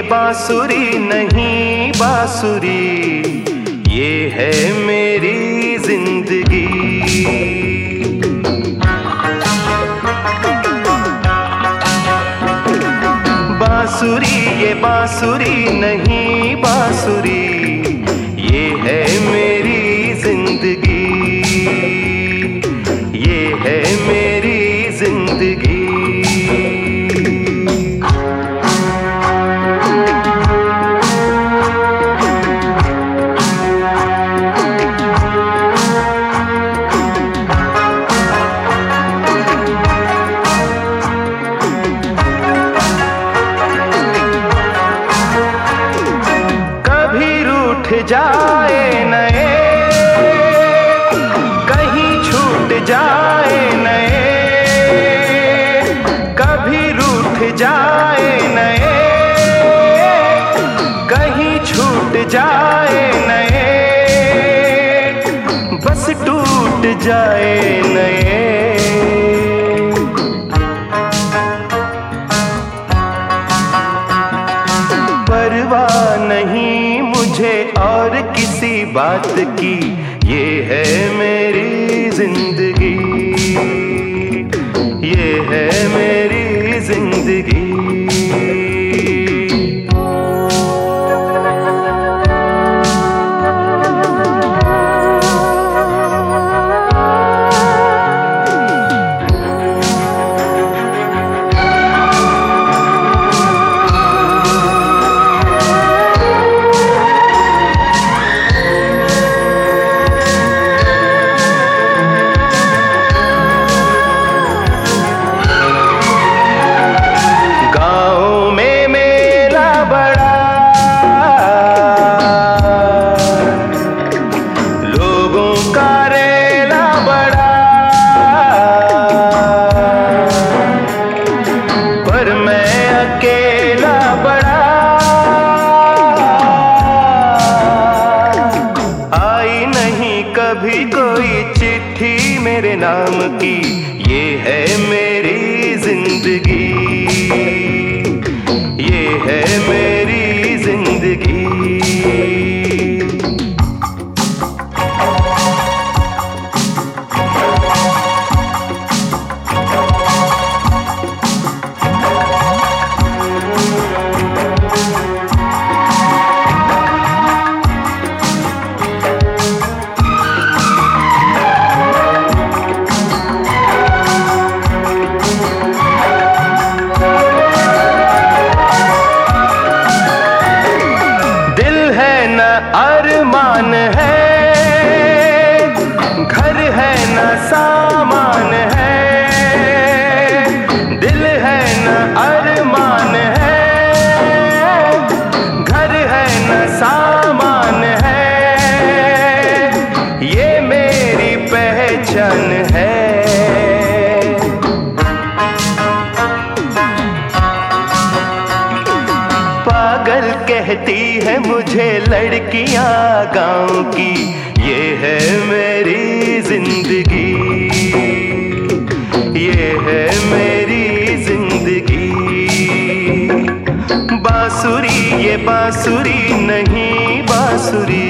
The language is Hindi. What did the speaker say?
बांसुरी नहीं बांसुरी, ये है मेरी जिंदगी। बांसुरी ये बांसुरी नहीं बांसुरी, ये है मेरी जिंदगी, ये है मेरी जिंदगी। उठ जाए नए, कहीं छूट जाए नए, कभी रूठ जाए नए, कहीं छूट जाए नए, बस टूट जाए नए। परवाह नहीं मुझे और किसी बात की, ये है मेरी जिंदगी, ये है मेरी जिंदगी। कभी कोई चिट्ठी मेरे नाम की, ये है मेरी जिंदगी, ये है मेरी जिंदगी। अरमान है, घर है न सामान है, दिल है न अरमान है, घर है न सामान है, ये मेरी पहचान है। पागल कहती है मुझे लड़कियां गांव की, ये है मेरी जिंदगी, ये है मेरी जिंदगी। बांसुरी ये बांसुरी नहीं बांसुरी,